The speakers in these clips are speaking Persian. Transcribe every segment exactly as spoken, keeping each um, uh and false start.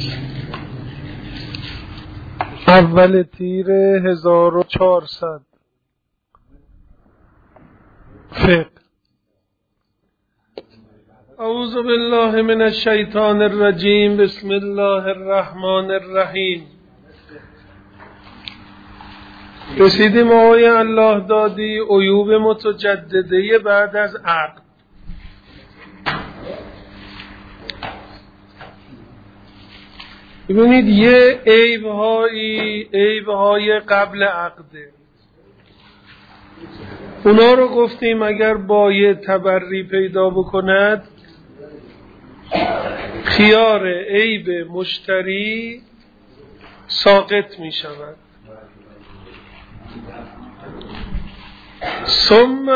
اول تیر هزار و چهارصد فقه. اعوذ بالله من الشیطان الرجیم. بسم الله الرحمن الرحیم. رسیدیم آقای الله دادی عیوب متجدده بعد از عقد. ببینید یه عیب‌هایی عیب‌های قبل عقده، اونا رو گفتیم اگر بایع تبری پیدا بکند خیار عیب مشتری ساقط می شود. ثم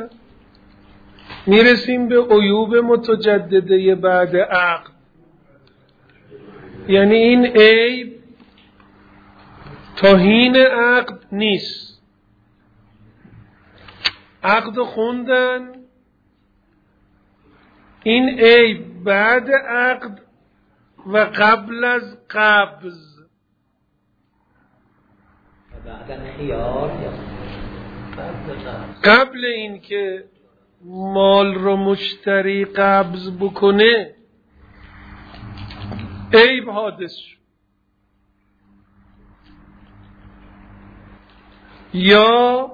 میرسیم به عیوب متجدده بعد عقد، یعنی این عیب تا حین عقد نیست. عقد خوندن، این عیب بعد عقد و قبل از قبض، قبل این که مال رو مشتری قبض بکنه عیب حادث شد، یا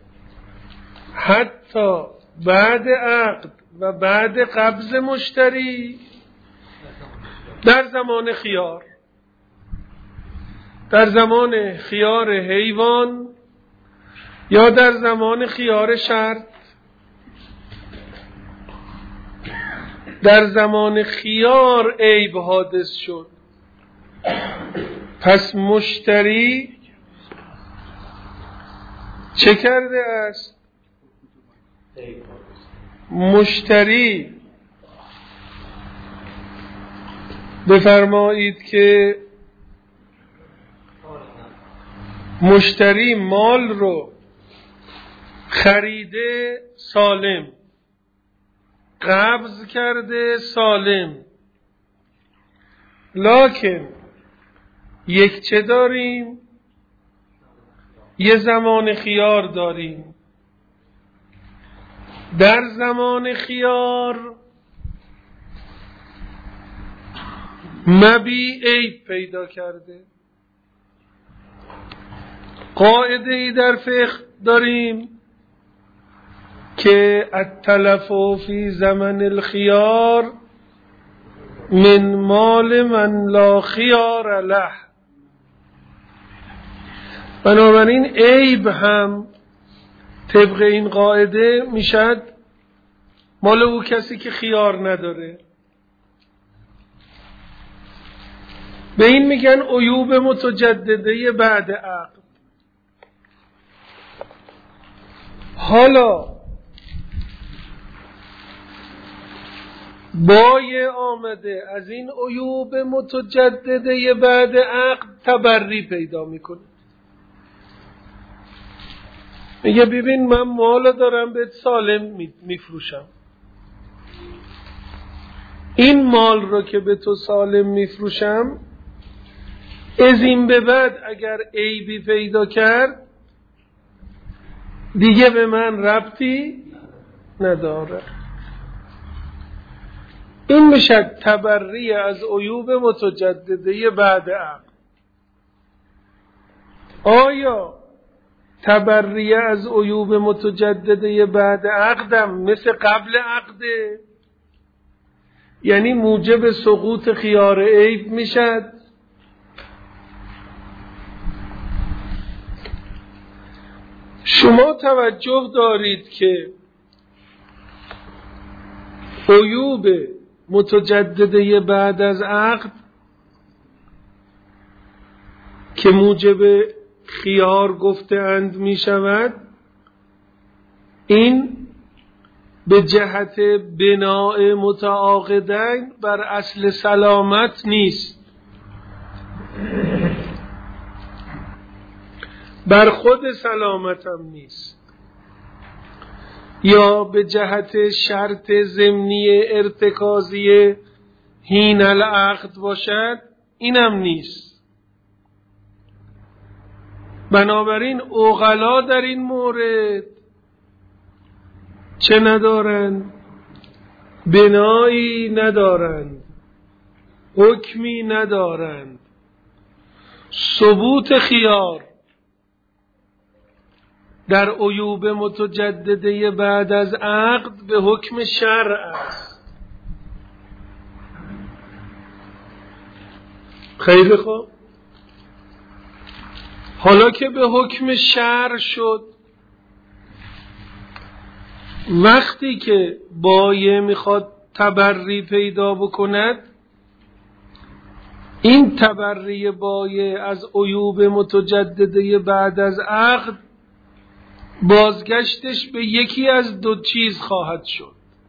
حتی بعد عقد و بعد قبض مشتری در زمان خیار، در زمان خیار حیوان یا در زمان خیار شرط، در زمان خیار عیب حادث شد. پس مشتری چه کرده است؟ مشتری بفرمایید که مشتری مال رو خریده سالم، قبض کرده سالم، لکن یک چه داریم؟ یه زمان خیار داریم. در زمان خیار مبی عیب پیدا کرده. قاعده ای در فقه داریم که التلف فی زمن الخيار من مال من لا خيار له. بنابراین عیب هم طبق این قاعده میشد مال او کسی که خیار نداره. به این میگن عیوب متجدده بعد عقد. حالا بایع آمده از این عیوب متجدده بعد عقد تبری پیدا میکنه، میگه ببین من مال دارم بهت سالم میفروشم، این مال رو که به تو سالم میفروشم از این به بعد اگر عیبی پیدا کرد دیگه به من ربطی نداره. این میشه تبری از عیوب متجدده بعد عقد. آیا تبری از عیوب متجدده بعد عقدم مثل قبل عقده؟ یعنی موجب سقوط خیار عیب میشد؟ شما توجه دارید که عیوب متجدده بعد از عقد که موجب خیار گفته اند می شود، این به جهت بناء متعاقدین بر اصل سلامت نیست، بر خود سلامت هم نیست، یا به جهت شرط ضمنی ارتکازی حین العقد باشد، اینم نیست. بنابراین عقلا در این مورد چه ندارند؟ بنایی ندارند، حکمی ندارند. ثبوت خیار در عیوب متجدده بعد از عقد به حکم شرع است. خیلی خوب، حالا که به حکم شرع شد، وقتی که بایع میخواد تبری پیدا بکند، این تبری بایع از عیوب متجدده بعد از عقد بازگشتش به یکی از دو چیز خواهد شد.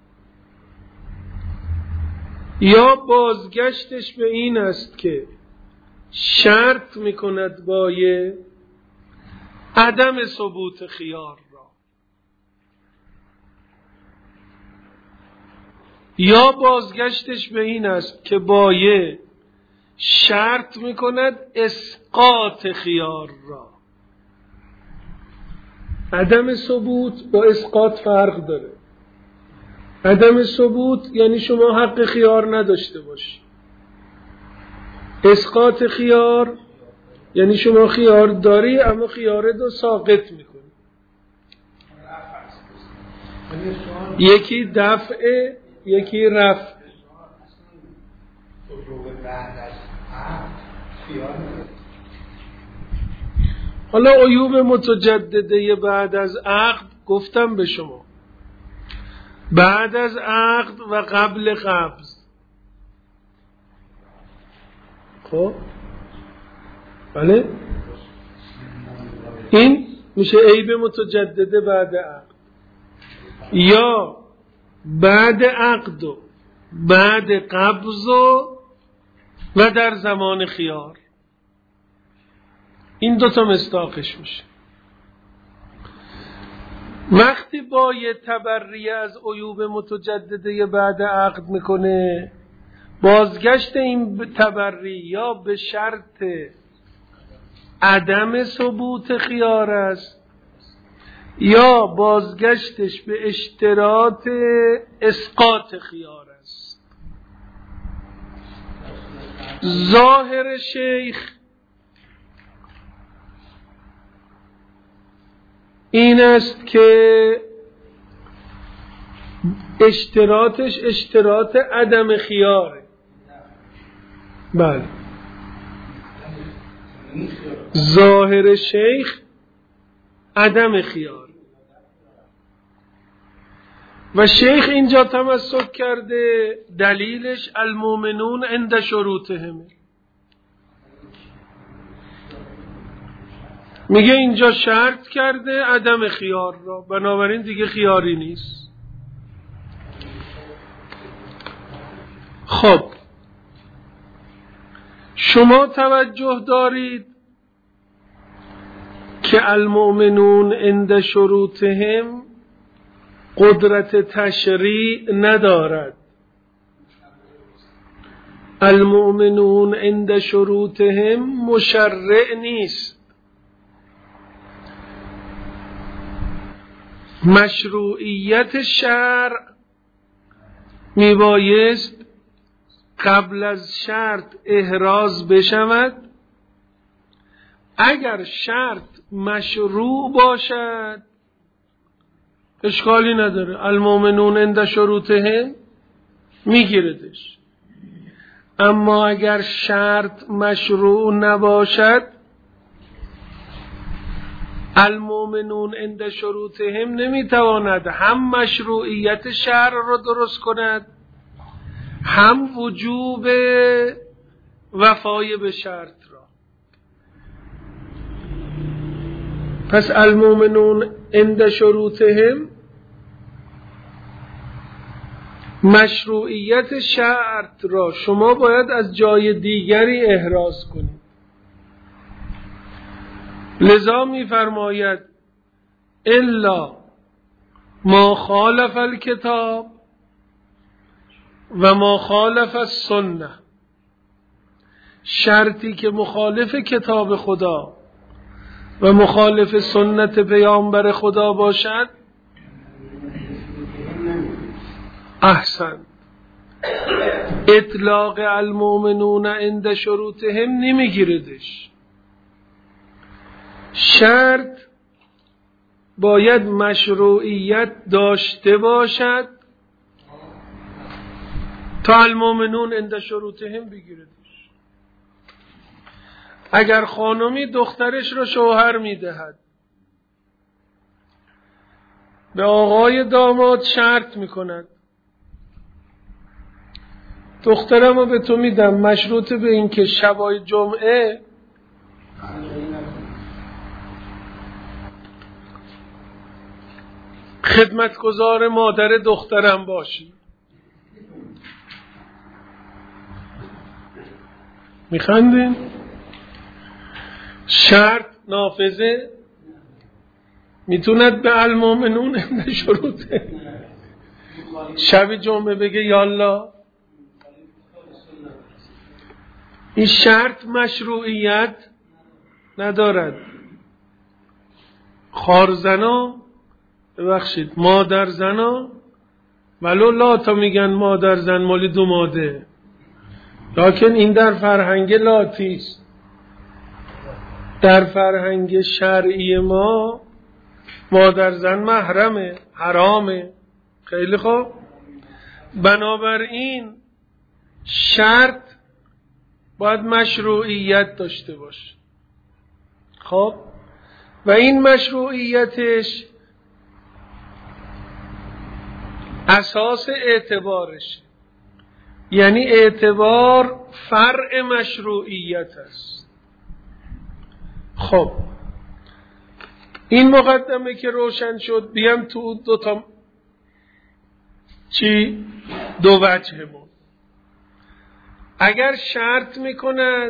یا بازگشتش به این است که شرط میکند بایع عدم ثبوت خیار را، یا بازگشتش به این است که بایع شرط میکند اسقاط خیار را. عدم ثبوت با اسقاط فرق داره. عدم ثبوت یعنی شما حق خیار نداشته باشی. اسقاط خیار یعنی شما خیار داری اما خیار رو ساقط میکنی. یکی دفعه، یکی رفع. حالا عیوب متجدده بعد از عقد گفتم به شما، بعد از عقد و قبل قبض. خب بله، این میشه عیب متجدده بعد عقد. یا بعد عقد و بعد قبض و و در زمان خیار، این دوتا مصداقش میشه. وقتی بایع تبری از عیوب متجدده بعد عقد میکنه، بازگشت این تبری یا به شرط عدم ثبوت خیار است یا بازگشتش به اشتراط اسقاط خیار است. ظاهر شیخ این است که اشتراطش اشتراط عدم خیاره. بله، ظاهر شیخ عدم خیار و شیخ اینجا تمسک کرده دلیلش المؤمنون عند شروطهم. میگه اینجا شرط کرده عدم خیار را، بنابراین دیگه خیاری نیست. خب شما توجه دارید که المؤمنون عند شروطهم قدرت تشریع ندارد. المؤمنون عند شروطهم مشرع نیست. مشروعیت شرع میبایست قبل از شرط احراز بشود. اگر شرط مشروع باشد اشکالی نداره، المؤمنون عند شروطهم میگیردش. اما اگر شرط مشروع نباشد، المؤمنون عند شروطهم نمیتواند هم مشروعیت شرع را درست کند، هم وجوب وفای به شرط را. پس المؤمنون عند شروطهم مشروعیت شرط را شما باید از جای دیگری احراز کنید. لذا می فرماید الا ما خالف الکتاب و ما خالف السنه. شرطی که مخالف کتاب خدا و مخالف سنت پیامبر خدا باشد احسن اطلاق المؤمنون عند شروطهم نمیگیردش. شرط باید مشروعیت داشته باشد تا المؤمنون عند شروطهم بگیردش. اگر خانمی دخترش را شوهر میدهد، به آقای داماد شرط میکند دخترم رو به تو میدم مشروط به این که شبای جمعه خدمتگزار مادر دخترم باشی. میخندین؟ شرط نافذه میتوند به المؤمنون عند شروطه شب جمعه بگه یالا. این شرط مشروعیت ندارد. خارزنا ببخشید مادر زنا ولو لا تا میگن مادر زن مالی دو ماده، لکن این در فرهنگ لاتیست. در فرهنگ شرعی ما مادر زن محرمه، حرامه. خیلی خوب، بنابراین شرط باید مشروعیت داشته باشه. خب و این مشروعیتش اساس اعتبارش، یعنی اعتبار فرع مشروعیت است. خب این مقدمه که روشن شد، بیام تو دو تا چی دو وجه بود. اگر شرط میکند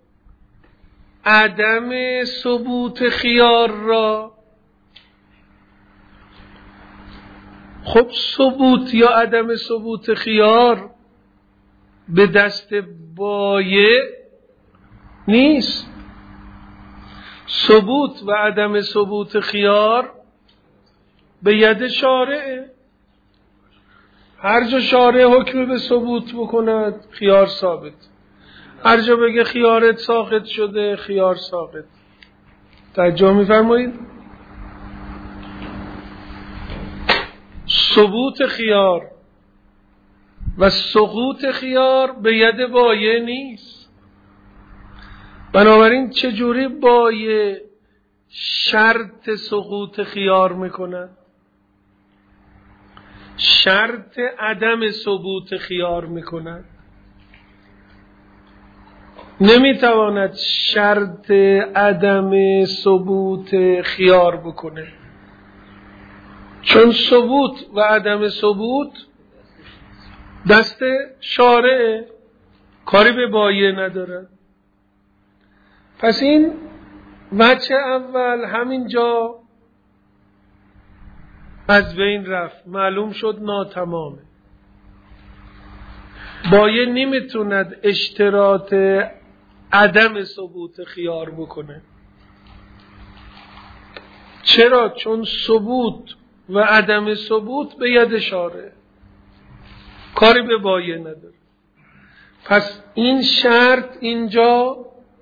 عدم ثبوت خیار را، خب ثبوت یا عدم ثبوت خیار به دست بایع نیست. ثبوت و عدم ثبوت خیار به ید شارعه. هر جا شارع حکم به ثبوت بکند خیار ثابت، هر جا بگه خیارت ساقط شده خیار ساقط. توجه می‌فرمایید؟ ثبوت خیار و سقوط خیار به ید بایع نیست. بنابراین چجوری بایع شرط سقوط خیار میکند؟ شرط عدم ثبوت خیار میکند. نمیتواند شرط عدم ثبوت خیار بکنه، چون ثبوت و عدم ثبوت دست شارع، کاری به بایع نداره. پس این وجه اول همینجا از بین رفت، معلوم شد ناتمامه. بایع نمیتوند اشتراط عدم ثبوت خیار بکنه. چرا؟ چون ثبوت و عدم ثبوت به ید شارع، کاری به بایع نداره. پس این شرط اینجا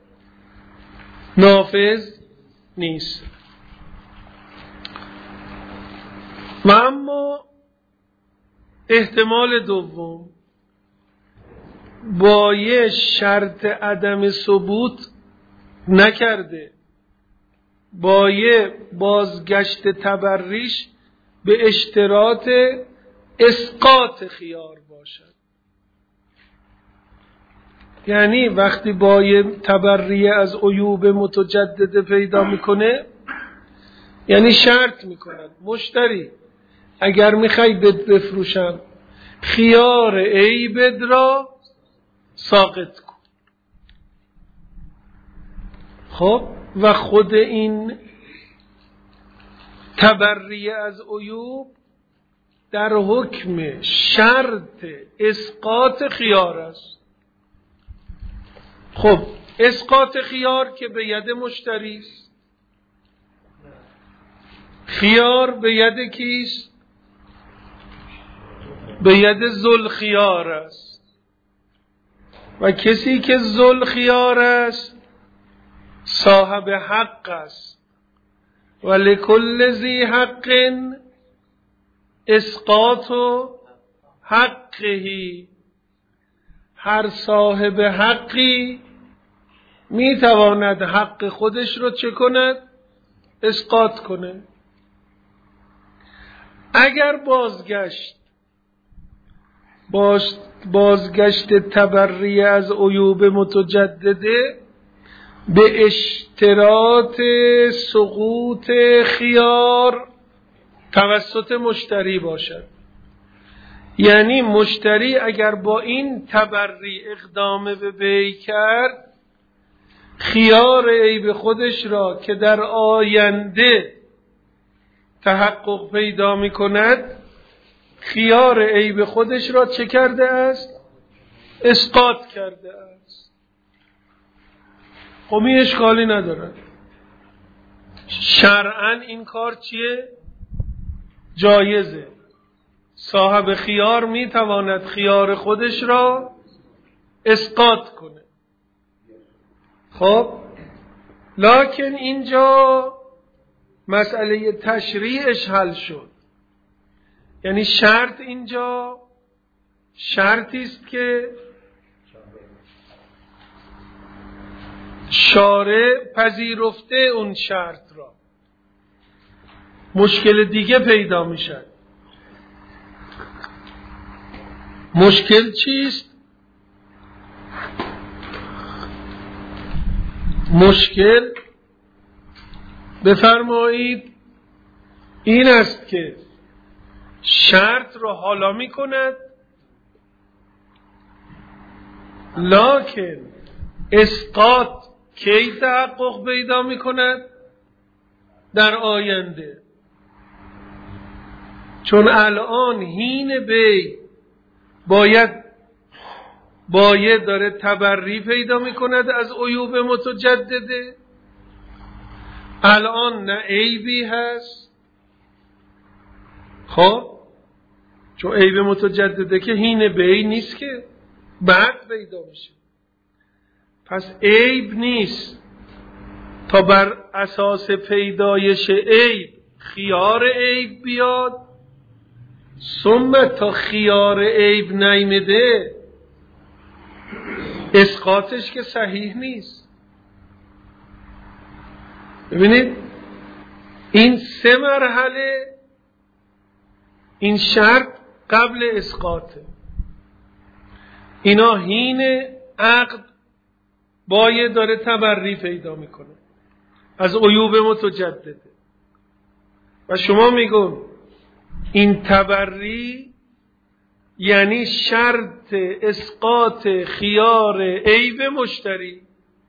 نافذ نیست. و اما احتمال دوم، بایع شرط عدم ثبوت نکرده، بایع بازگشت تبریش به اشتراط اسقاط خیار باشد. یعنی وقتی بایع تبریه از عیوب متجدد پیدا میکنه، یعنی شرط میکند مشتری اگر میخوای بفروشم خیار عیبت را ساقط کن. خب و خود این تبریه از عیوب در حکم شرط اسقاط خیار است. خب اسقاط خیار که به ید مشتری است، خیار به ید کیست؟ به ید ذوالخیار است و کسی که ذوالخیار است صاحب حق است و لکل ذی حق اسقاط حقه، هر صاحب حقی میتواند حق خودش رو چه کند؟ اسقاط کنه. اگر بازگشت باز بازگشت تبری از عیوب متجدده به اشتراط سقوط خیار توسط مشتری باشد، یعنی مشتری اگر با این تبری اقدام به بیع کرد، خیار عیب خودش را که در آینده تحقق پیدا می کند، خیار عیب خودش را چه کرده است؟ اسقاط کرده است. خب این اشکالی ندارد. شرعاً این کار چیه؟ جایزه. صاحب خیار می تواند خیار خودش را اسقاط کنه. خب لکن اینجا مسئله تشریعش حل شد. یعنی شرط اینجا شرطی است که شارع پذیرفته اون شرط را. مشکل دیگه پیدا میشه. مشکل چیست؟ مشکل بفرمایید این است که شرط را حالا می کند، لکن اسقاط کی تحقق پیدا می کند؟ در آینده. چون الان هین بی باید باید داره تبری پیدا می کند از عیوب متجدده، الان نه عیبی هست. خب چون عیب متجدده که هین بی نیست که بعد پیدا میشه، پس عیب نیست تا بر اساس پیدایش عیب خیار عیب بیاد، ثم تا خیار عیب نیامده اسقاطش که صحیح نیست. ببینید این سه مرحله، این شرط قبل اسقاطه. اینا هین عقد باید داره تبری پیدا میکنه از عیوب متجدده و شما میگون این تبری یعنی شرط اسقاط خیار عیب مشتری.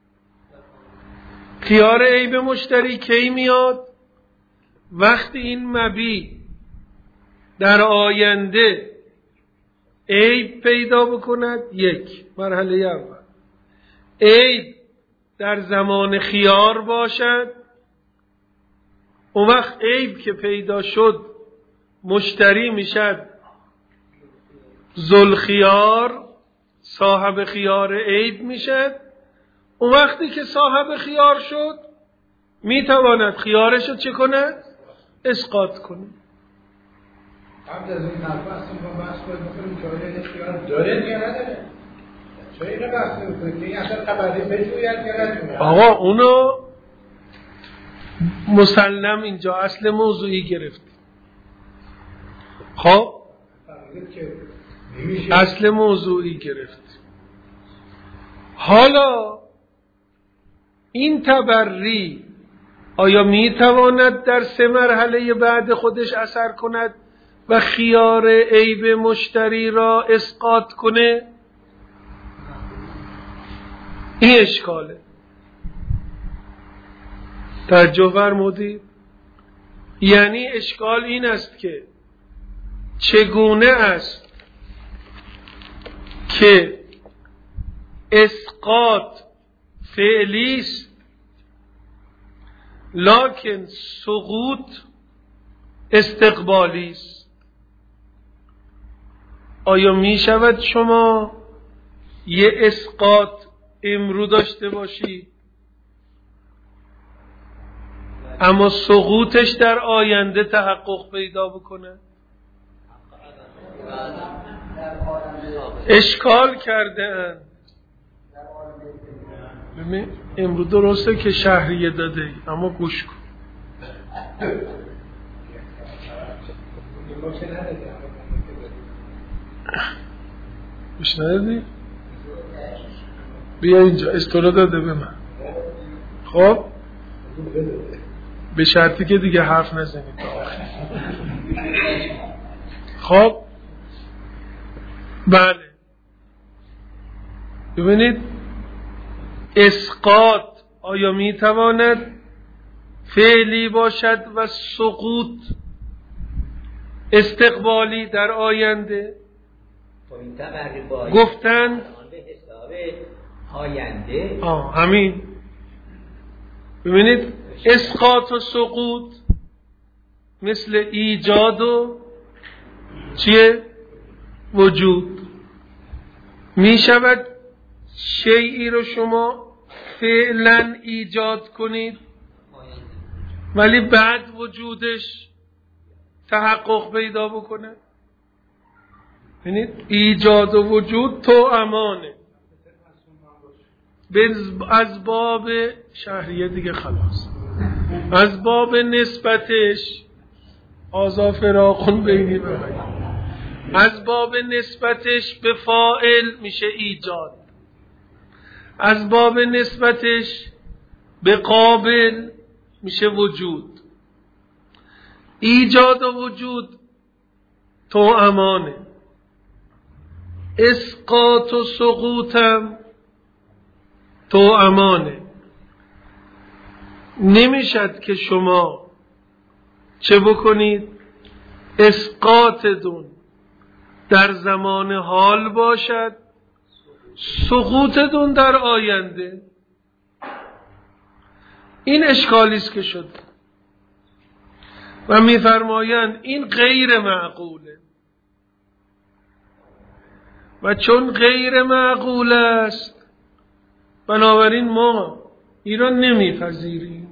خیار عیب مشتری کی میاد؟ وقتی این مبیع در آینده عیب پیدا بکند. یک مرحله اول عیب در زمان خیار باشد، اون وقت عیب که پیدا شد مشتری میشد ذوالخیار، صاحب خیار عیب میشد. اون وقتی که صاحب خیار شد میتواند خیارش رو چه کند؟ اسقاط کنه. قبل از این حرفا اصلا ما بحث کنیم بکنیم جایه خیار داره یا نداره؟ چه اینو بحث میکنیم که این اصلا تبری بجوید یا نداره؟ آقا اونو مسلم اینجا اصل موضوعی گرفت. خب اصل موضوعی گرفت. حالا این تبری آیا میتواند در سه مرحله بعد خودش اثر کند و خیار عیب مشتری را اسقاط کنه؟ این اشکاله. توجه فرمودید؟ یعنی اشکال این است که چگونه است که اسقاط فعلی است، لکن سقوط استقبالی است. آیا می شود شما یه اسقاط امرو داشته باشید اما سقوطش در آینده تحقق پیدا بکنه؟ اشکال کرده اند. ببین امروز درسته که شهریه داده ای، اما گوش کن. گوش ندادی؟ بیا اینجا استولا داده به من. خب به شرطی که دیگه حرف نزنید تا آخر. خب بله، ببینید اسقاط آیا میتواند فعلی باشد و سقوط استقبالی در آینده؟ گفتند آینده. آه همین. ببینید اسقاط و سقوط مثل ایجاد و چیه؟ وجود. می شود شیئی رو شما فعلا ایجاد کنید ولی بعد وجودش تحقق پیدا بکنه؟ ببینید ایجاد و وجود تو امانه. از باب شهریه دیگه خلاص، از باب نسبتش آزا فراقون بینی ببینید، از باب نسبتش به فاعل میشه ایجاد، از باب نسبتش به قابل میشه وجود. ایجاد و وجود تو امانه. اسقاط و سقوطم تو امانه. نمیشد که شما چه بکنید؟ اسقاطتون در زمان حال باشد، سقوطتون در آینده. این اشکالی است که شد و میفرمایند این غیر معقوله و چون غیر معقول است بنابراین ما ایران نمیپذیریم.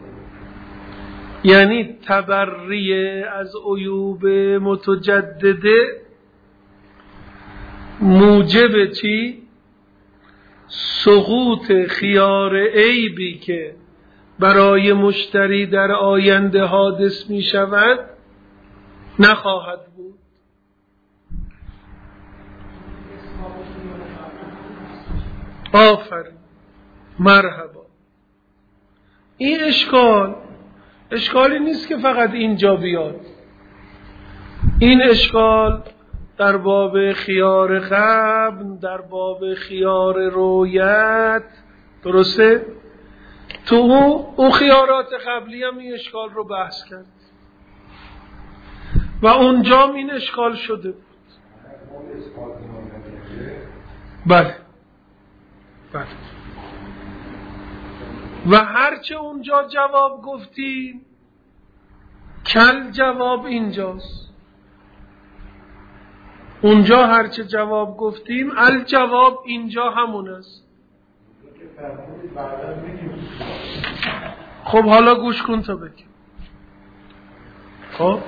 یعنی تبریه از عیوب متجدده موجب چی؟ سقوط خیار عیبی که برای مشتری در آینده حادث می شود نخواهد بود. آفرین، مرحبا. این اشکال اشکالی نیست که فقط اینجا بیاد. این اشکال در باب خیار قبل، در باب خیار رویت، درسته؟ تو اون خیارات قبلی هم این اشکال رو بحث کرد و اونجا این اشکال شده بود. بله بله. و هرچه اونجا جواب گفتیم کل جواب اینجاست. اونجا هرچه جواب گفتیم الجواب اینجا همون است. خب حالا گوش کن تا بگم. خب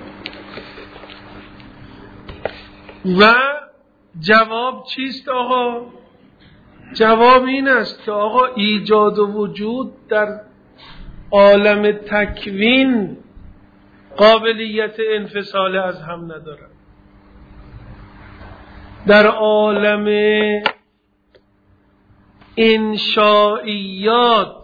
و جواب چیست آقا؟ جواب این است که آقا ایجاد و وجود در عالم تکوین قابلیت انفصال از هم ندارد. در عالم انشائیات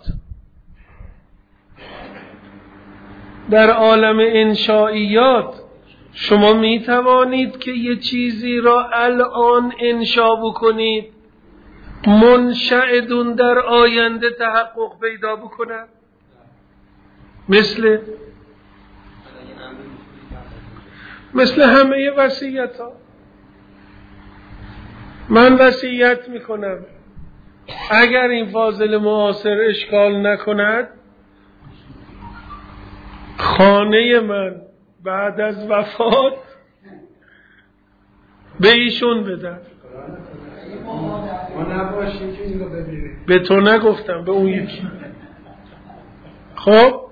در عالم انشائیات شما می توانید که یه چیزی را الان انشا بکنید منشأدون در آینده تحقق پیدا بکند؟ مثل مثل همه وصیت ها. من وصیت میکنم اگر این فاضل معاصر اشکال نکند خانه من بعد از وفات به ایشون بدن. به تو نگفتم، به اون یکی. خب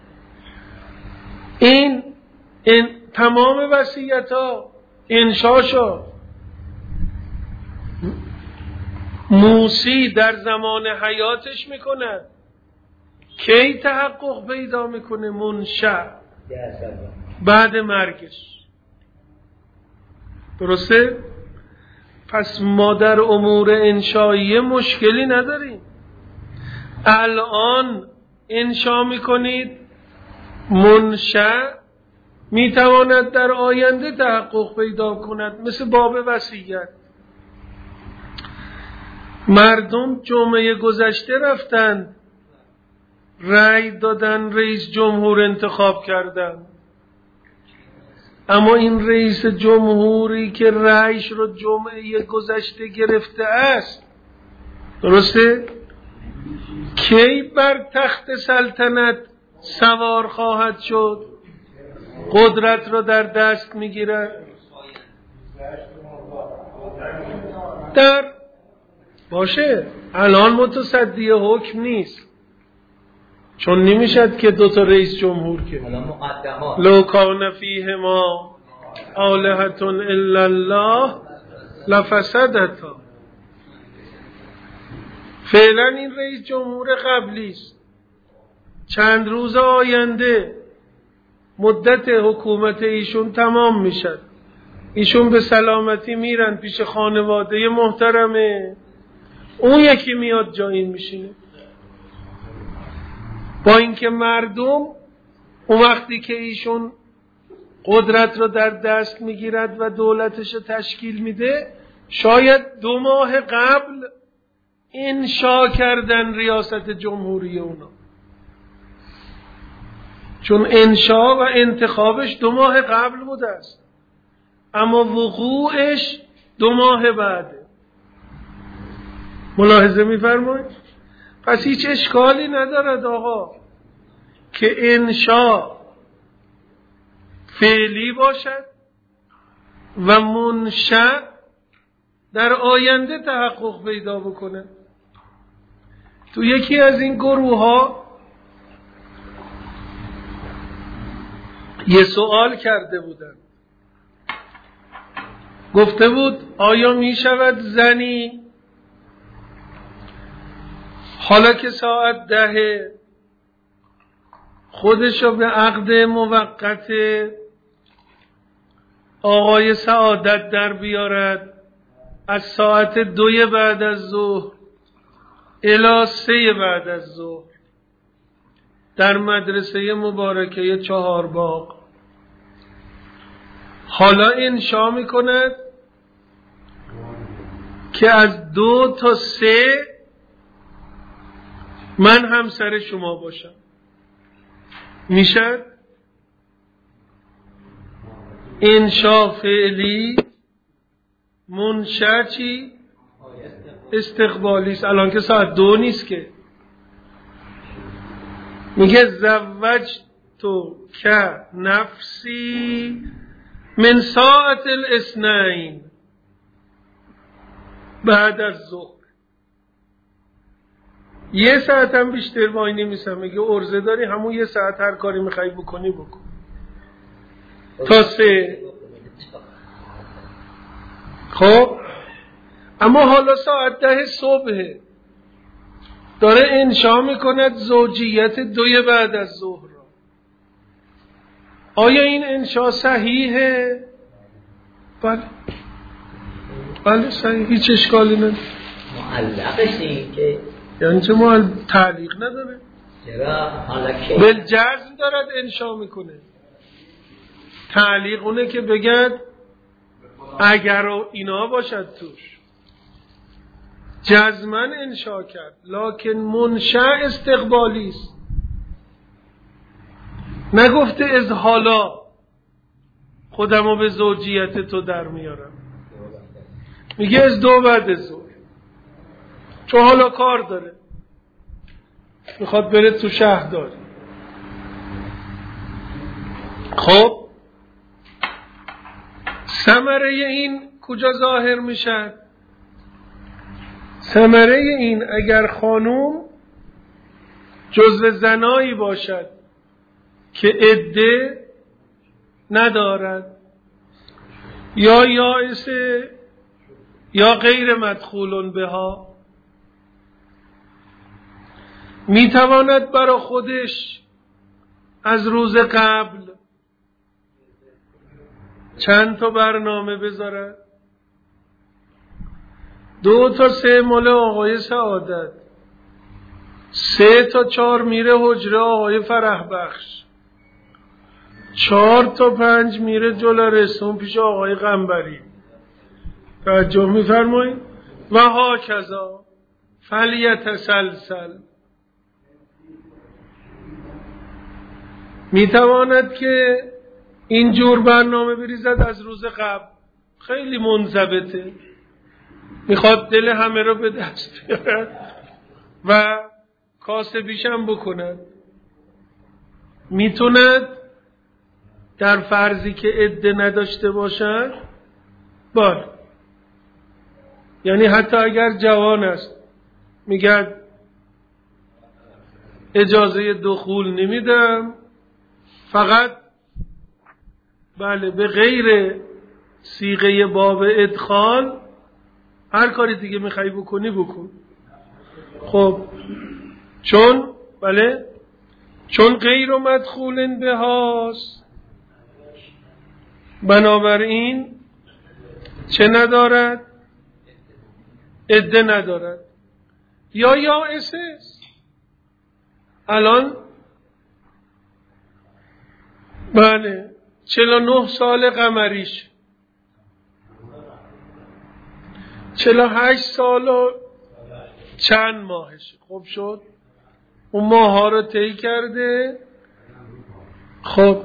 این این تمام وصیت ها انشا شد. موسی در زمان حیاتش میکند، کی تحقق پیدا میکنه؟ منشأ، بعد مرگش. درسته؟ پس ما در امور انشایی مشکلی نداریم. الان انشا میکنید، منشأ میتواند در آینده تحقق پیدا کند، مثل باب وصیت. مردم جمعه گذشته رفتند رأی دادن، رئیس جمهور انتخاب کردن، اما این رئیس جمهوری که رأیش رو جمعه گذشته گرفته است، درسته؟ کی بر تخت سلطنت سوار خواهد شد؟ قدرت رو در دست میگیرد. در باشه الان متصدی حکم نیست، چون نمیشد که دو تا رئیس جمهور که لو کان فیهما آلهة الا الله لفسدتا. فعلا این رئیس جمهور قبلی است. چند روز آینده مدت حکومت ایشون تمام میشد، ایشون به سلامتی میرن پیش خانواده محترمه، اون یکی میاد جا این میشینه. با اینکه مردم اون وقتی که ایشون قدرت رو در دست میگیرد و دولتش رو تشکیل میده، شاید دو ماه قبل انشا کردن ریاست جمهوری اونا، چون انشا و انتخابش دو ماه قبل بوده است، اما وقوعش دو ماه بعده. ملاحظه میفرمایید؟ پس هیچ اشکالی ندارد آقا که انشا فعلی باشد و منشأ در آینده تحقق پیدا بکنه. تو یکی از این گروه ها یه سوال کرده بودن، گفته بود آیا می شود زنی حالا که ساعت ده خودشو به عقد موقت آقای سعادت در بیارد، از ساعت دوی بعد از ظهر الی سه بعد از ظهر در مدرسه مبارکه چهار باغ، حالا انشا می کند که از دو تا سه من همسر شما باشم. میشد؟ انشا فعلی، منشأ چی؟ استقبالی است. الان که ساعت دو نیست که. میگه زوج تو که نفسی من ساعت الاثنین بعد از ظهر. یه ساعت هم بیشتر وای نمیسم. میگه عرضه داری همون یه ساعت هر کاری میخوای بکنی بکن تا سه. خب اما حالا ساعت ده صبح داره انشا میکند زوجیت دوی بعد از ظهر. آیا این انشا صحیحه؟ بله بله صحیح، هیچ اشکالی نداره. معلقش این که یعنی چه معلق؟ تعلیق نداره، چرا حالا که بالجزم دارد انشا میکنه. تعلیق اونه که بگد اگر اینا باشد توش، جزمن انشا کرد، لکن منشأ استقبالی است. نگفته از حالا خودمو به زوجیت تو در میارم، میگه از دو بعد از ظهر. چون حالا کار داره، میخواد بره تو شهرداری. خب ثمره این کجا ظاهر میشه؟ ثمره این اگر خانوم جزو زنایی باشد که عده ندارد یا یائسه یا غیر مدخول بها، میتواند برای خودش از روز قبل چند تا برنامه بذارد، دو تا سه مال آقای سعادت، سه تا چهار میره حجره آقای فرح بخش، چهار تا پنج میره جلو رسون پیش آقای قنبری. توجه میفرمایید؟ و ها کذا فلیتسلسل. میتواند که اینجور برنامه بریزد از روز قبل، خیلی منضبطه، میخواد دل همه رو به دست بیارد و کاسبیش هم بکند. میتوند در فرضی که عده نداشته باشد بار، یعنی حتی اگر جوان است میگه اجازه دخول نمیدم، فقط بله به غیر صیغه باب ادخال هر کاری دیگه میخوای بکنی بکن. خب چون بله چون غیر مدخول به هاست، بنابراین چه ندارد؟ عده ندارد. یا یا اساس الان بله چهل و نه سال قمریش، چهل و هشت سال و چند ماهش. خب شد اون ماه ها رو طی کرده. خب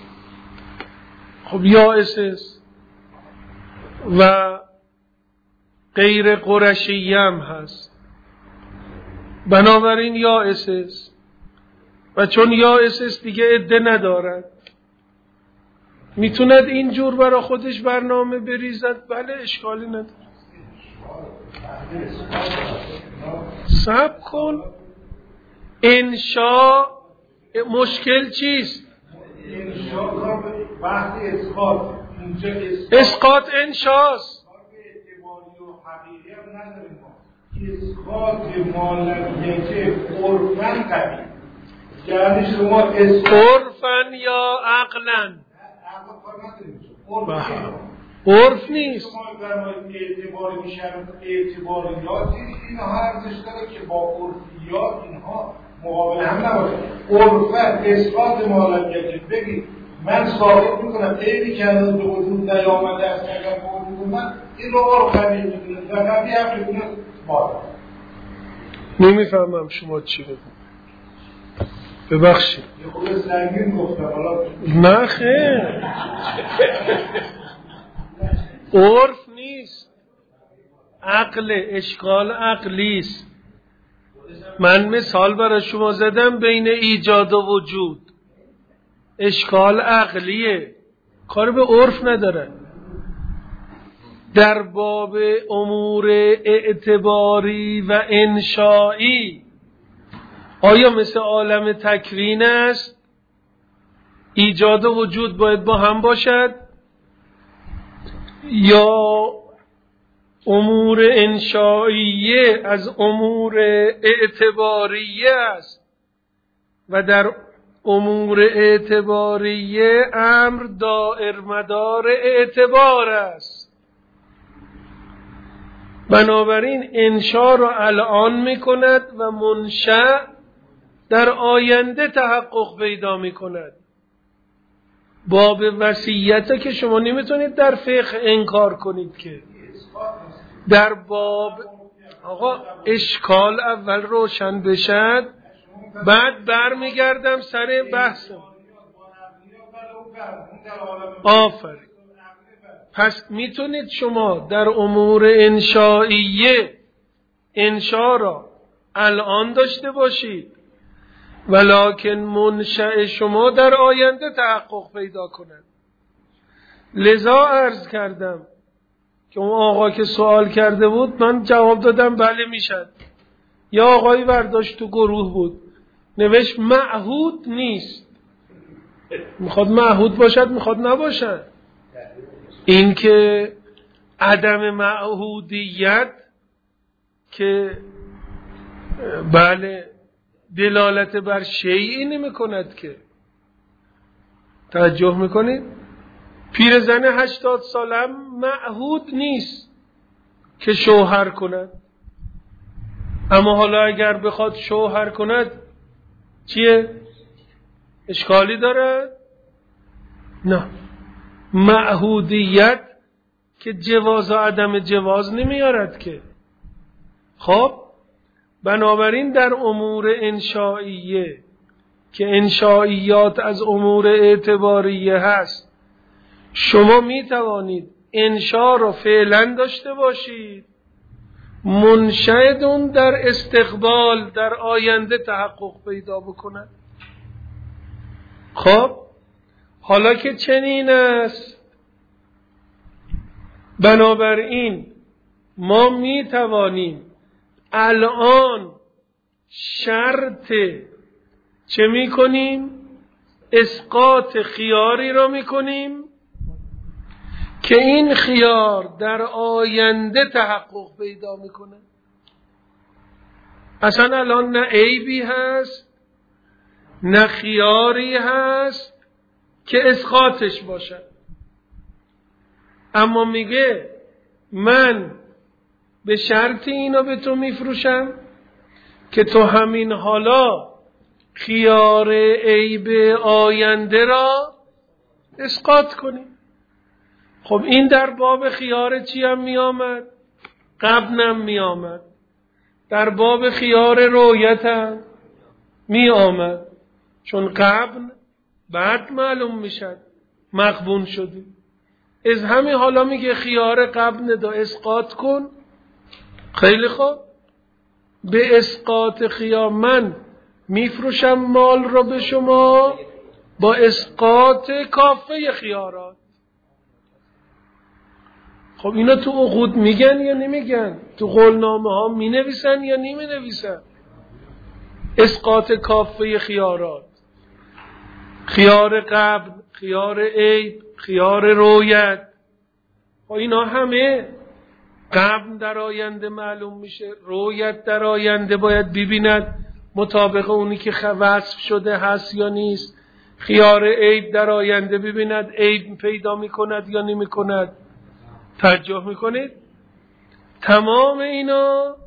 خب یا اساس و غیر قرشی هم هست، بنابراین یا اساس، و چون یا اساس دیگه عده ندارد میتوند اینجور برای خودش برنامه بریزد. بله اشکالی نداره. صبر کن. انشا مشکل چیست؟ انشا بحث اسقاط، اینجا اسقاط انشاست. اعتباری و حقیقی هم نداریم ما. اسقاط مالکیت عرفاً قوی، یعنی شما اسقاط عرفاً یا عقلاً؟ عرف نیست. شما فرمایید اعتباری میشن، اعتباریات اینها ارزش داره که با عرفیات اینها مقابل هم نباشه. عرفاً اثبات مالکیت بگید من ثابت میکنم عیبی که از به وجود نیامده است اگر به وجود من این رو عرفاً میدونه و قبلی هم میدونه مال. نمیفهمم شما چی بگید. ببخشید یه خود سنگین گفتم حالا نه خیر عرف نیست، عقل، اشکال عقلی است. من مثال برای شما زدم بین ایجاد و وجود، اشکال عقلیه، کار به عرف نداره. در باب امور اعتباری و انشایی آیا مثل عالم تکوین است؟ ایجاد و وجود باید با هم باشد یا امور انشائیه از امور اعتباریه است و در امور اعتباریه امر دائر مدار اعتبار است. بنابراین انشا را الان می کند و منشأ در آینده تحقق پیدا می کند. باب وصیت که شما نمیتونید در فقه انکار کنید که در باب آقا اشکال اول روشن بشد بعد برمیگردم سر بحثم. آفرین. پس میتونید شما در امور انشائیه انشا را الان داشته باشید، ولکن منشأ شما در آینده تحقق پیدا کند. لذا عرض کردم که اون آقا که سوال کرده بود من جواب دادم بله میشد. یا آقایی برداشت تو گروه بود نوشت معهود نیست، میخواد معهود باشد میخواد نباشد. این که عدم معهودیت که بله دلالت بر شیئی نمی کند که. توجه میکنید؟ پیرزن هشتاد سالم معهود نیست که شوهر کند، اما حالا اگر بخواد شوهر کند چیه؟ اشکالی داره؟ نه. معهودیت که جواز و عدم جواز نمیارد که. خب بنابراین در امور انشائیه که انشائیات از امور اعتباریه هست، شما می توانید انشا رو فعلا داشته باشید، منشأ در استقبال در آینده تحقق پیدا بکند. خب حالا که چنین است، بنابراین ما می توانیم الان شرط چه می کنیم؟ اسقاط خیاری را می کنیم که این خیار در آینده تحقق پیدا می کنه. اصلا الان نه عیبی هست نه خیاری هست که اسقاطش باشد، اما میگه من به شرط اینو به تو میفروشم که تو همین حالا خیار عیب آینده را اسقاط کنی. خب این در باب خیار چی هم می آمد؟ قبنم می آمد. در باب خیار رویت هم می آمد، چون قبن بعد معلوم میشد مقبون شدی. از همین حالا میگه خیار قبن دا اسقاط کن. خیلی خوب، به اسقاط خیار من میفروشم مال رو به شما با اسقاط کافه خیارات. خب اینا تو عقود میگن یا نمیگن؟ تو قولنامه ها مینویسن یا نمی نویسن؟ اسقاط کافه خیارات، خیار قبل، خیار عیب، خیار رویت، و اینا همه قبل در آینده معلوم میشه، رویت در آینده باید ببیند مطابق اونی که وصف شده هست یا نیست، خیار عیب در آینده ببیند عیب پیدا میکند یا نمیکند. توجه میکنید؟ تمام اینا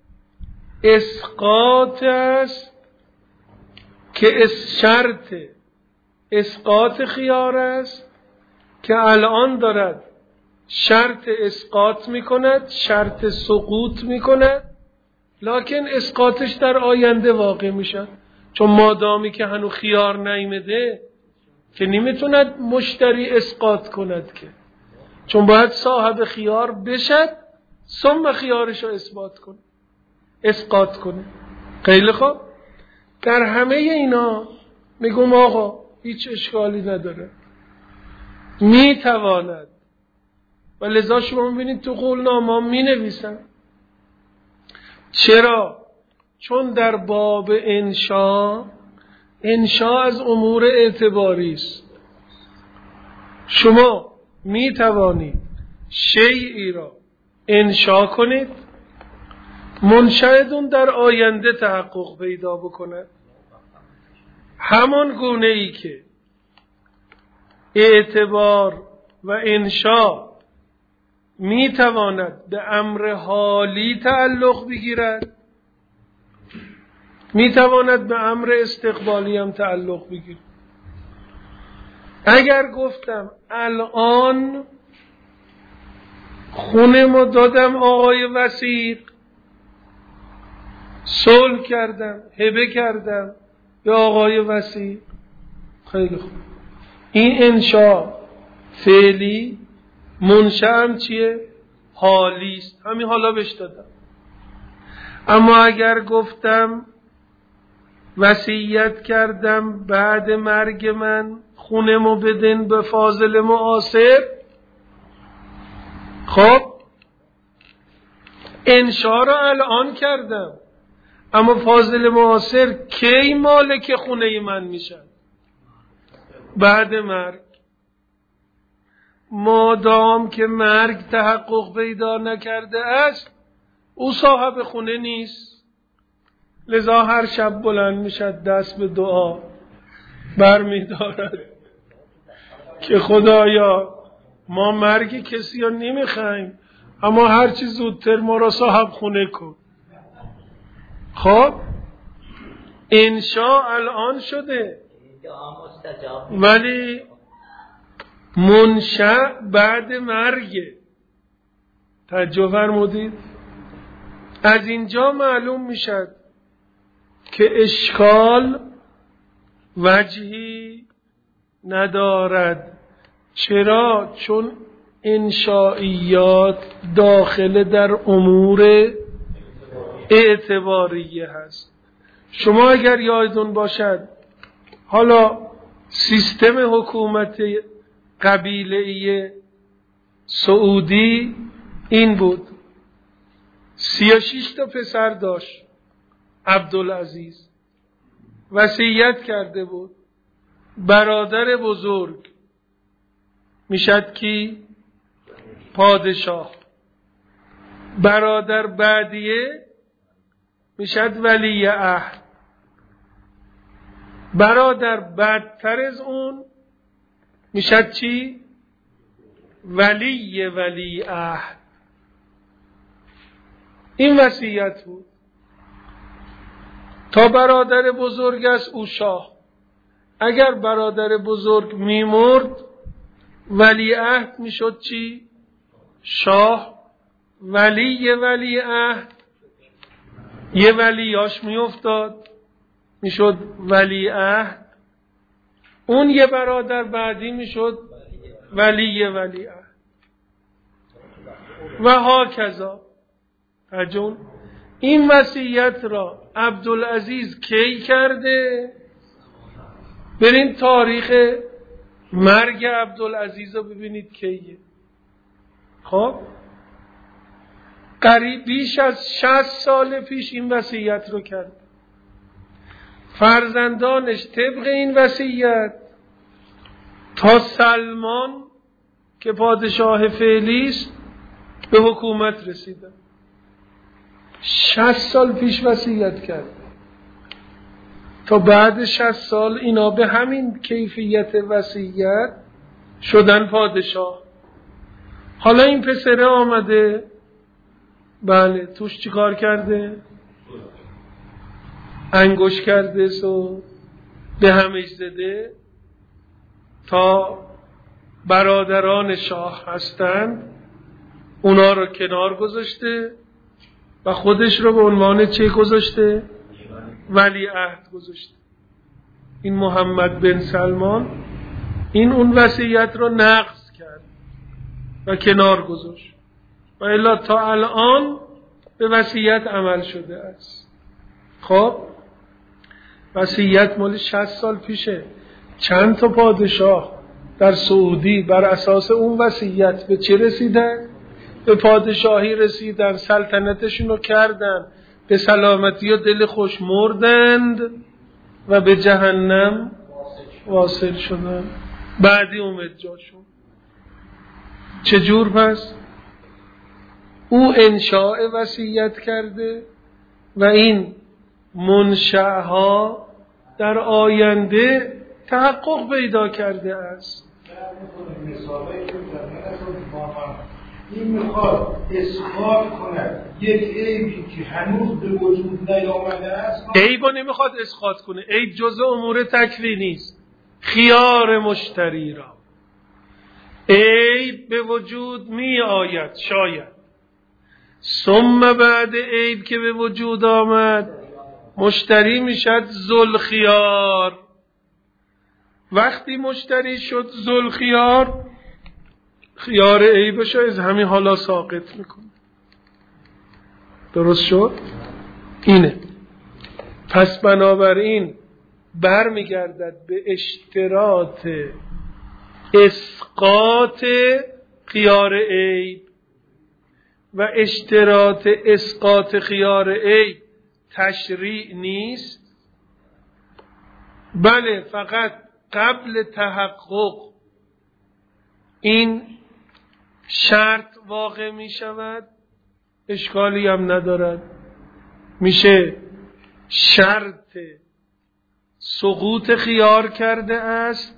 اسقاط است که شرط اسقاط خیار است که الان دارد شرط اسقاط میکند، شرط سقوط میکند، لکن اسقاطش در آینده واقع میشد، چون مادامی که هنو خیار نیمده که نمیتوند مشتری اسقاط کند که، چون باید صاحب خیار بشد ثم خیارش رو اثبات کنه، اسقاط کنه. خیلی خوب، در همه اینا میگم آقا هیچ اشکالی نداره، میتواند، و لذا شما میبینید تو قولنامه می نویسن. چرا؟ چون در باب انشا، انشا از امور اعتباری است. شما می توانید شیئی را انشا کنید، منشأ در آینده تحقق پیدا بکند، همان گونه ای که اعتبار و انشا می تواند به امر حالی تعلق بگیرد، می تواند به امر استقبالی هم تعلق بگیرد. اگر گفتم الان خونه ما دادم آقای وثیق، صلح کردم، هبه کردم به آقای وثیق، خیلی خوب، این انشا فعلی، منشأ هم چیه؟ حالی است، همین حالا بهش دادم. اما اگر گفتم وصیت کردم بعد مرگ من خونمو بدن به فاضل معاصر، خب انشا رو الان کردم، اما فاضل معاصر کی مالک خونه من میشن؟ بعد مرگ. مادام که مرگ تحقق پیدا نکرده است او صاحب خونه نیست. لذا هر شب بلند میشد دست به دعا بر میدارد که خدایا ما مرگ کسی رو نمیخوایم، اما هرچی زودتر ما را صاحب خونه کن. خب انشاء الان شده، ولی منشأ بعد مرگ. توجه فرمودید؟ از اینجا معلوم میشد که اشکال وجهی ندارد. چرا؟ چون انشائیات داخل در امور اعتباریه هست. شما اگر یادتون باشد حالا سیستم حکومت قبیله‌ای سعودی این بود: سی و شش تا پسر داشت عبدالعزیز، وصیت کرده بود برادر بزرگ میشد کی؟ پادشاه. برادر بعدیه میشد ولی عهد. برادر بعدتر از اون میشد چی؟ ولی ولی عهد. این وصیت بود. تا برادر بزرگ است او شاه. اگر برادر بزرگ میمرد ولی عهد میشد چی؟ شاه. ولی ولی عهد یه ولیاش میافتاد میشد ولی عهد. اون یه برادر بعدی میشد ولی ولی عهد و هاکذا. اجون این وصیت را عبدالعزیز کی کرده؟ برین تاریخ مرگ عبدالعزیز رو ببینید کیه. خب قریب بیش از شصت سال پیش این وصیت رو کرد. فرزندانش طبق این وصیت تا سلمان که پادشاه فعلی است به حکومت رسیدن. شصت سال پیش وصیت کرد. تا بعد شصت سال اینا به همین کیفیت وصیت شدن پادشاه. حالا این پسره آمده، بله توش چی کار کرده؟ انگوش کرده سو به همش زده تا برادران شاه هستند اونا رو کنار گذاشته و خودش رو به عنوان چه گذاشته؟ ولی عهد گذاشته. این محمد بن سلمان این اون وصیت رو نقض کرد و کنار گذاشت و الا تا الان به وصیت عمل شده است. خب وصیت مال شصت سال پیشه. چند تا پادشاه در سعودی بر اساس اون وصیت به چه رسیدن؟ به پادشاهی رسیدن، سلطنتشون رو کردن، به سلامتی و دل خوش مردند و به جهنم واصل شدن. بعدی اومد جاشون. چجور پس؟ او انشاء وصیت کرده و این منشأها در آینده تحقق پیدا کرده است. این میخواد اثبات کند یک عیبی که هنوز به وجود نیامده است. عیبو نمیخواد اثبات کنه. عیب جزء امور تکوینی است. خیار مشتری را عیب به وجود می آید شاید، ثم بعد عیب که به وجود آمد مشتری میشد ذوالخیار. وقتی مشتری شد ذوالخیار، خیار عیبشو از همین حالا ساقط میکنه. درست شد؟ اینه. پس بنابراین برمیگردد به اشتراط اسقاط خیار عیب و اشتراط اسقاط خیار عیب تشریع نیست، بله فقط قبل تحقق این شرط واقع می شود، اشکالی هم ندارد، میشه شرط سقوط خیار کرده است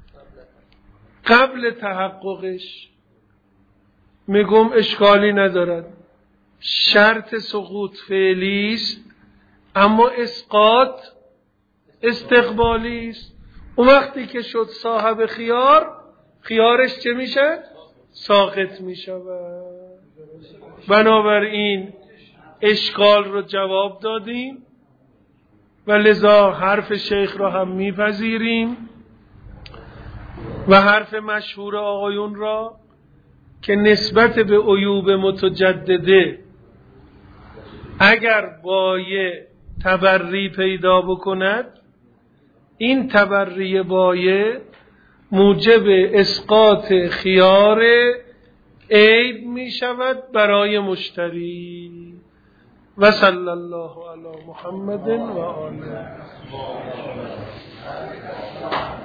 قبل تحققش، میگم اشکالی ندارد. شرط سقوط فعلی است اما اسقاط استقبالی است. اون وقتی که شد صاحب خیار، خیارش چه میشه؟ ساقط میشود. بنابراین اشکال رو جواب دادیم و لذا حرف شیخ را هم میپذیریم و حرف مشهور آقایون را که نسبت به عیوب متجدده اگر بایع تبری پیدا بکند، این تبری بایع موجب اسقاط خیار عیب می شود برای مشتری. و صلی الله علی محمد و آله.